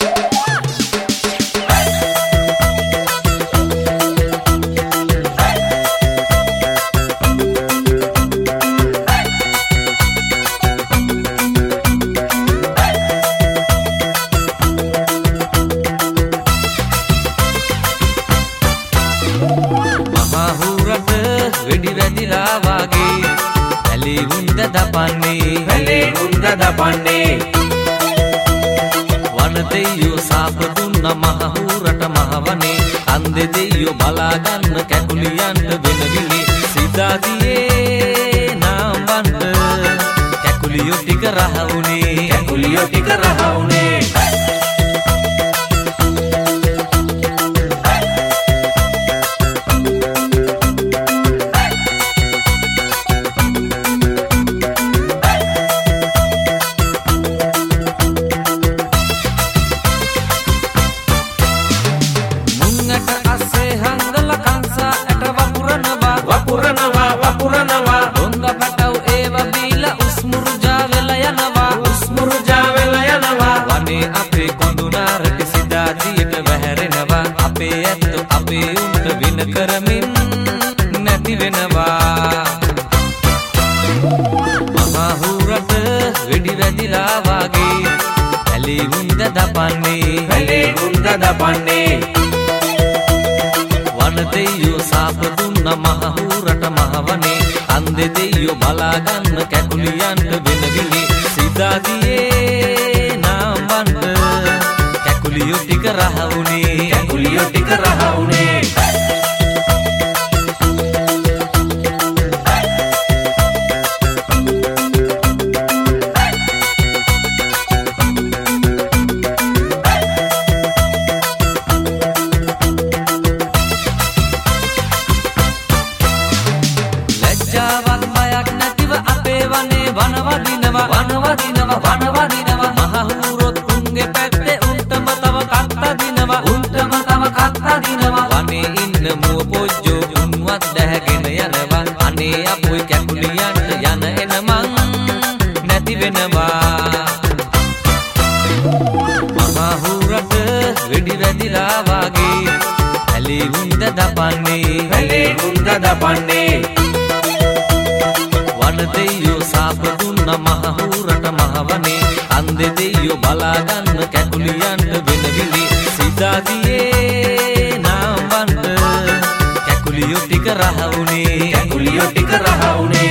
වනදෙයෝ සාප දුන්න මහහූරට මහවනේ අන්දෙදෙයෝ බලාගන්න කැකුලියන්ට වෙනවිලි සිතාදියේ නාම්බන්ට කැකුලියෝ ටික රහවුනේ කරමින් නැති වෙනවා මහහූරට වෙඩි වැදිලා වාගේ ඇලේ වුන්ද දපන්නේ වනදෙයෝ සාප දුන්න මහහූරට මහවනේ අන්දෙදෙයෝ බලාගන්න කැකුලියන්ට වෙනවිලි සිතාදියේ නාම්බන්ට කැකුලියෝ ටික රහවුනේ වනවදිනවා මහහූරොත් උන්ගේ පැත්තේ උන්ටම තව කත්තා දිනවා වනේ ඉන්න මුව පොජ්ජෝ උන්වත් දැහැගෙන යනවා අනේ අපොයි කැකුලියන්ට යන එනමං නැති වෙනවා මහහූරට වෙඩි වැදිලා වාගේ ඇලේ වුන්ද දපන්නේ වනදෙයෝ සාප දුන්න මහහූරට මහවනේ අන්දෙදෙයෝ බලාගන්න කැකුලියන්ට වෙනවිලි සිතාදියේ නාම්බන්ට කැකුලියෝ ටික රහවුනේ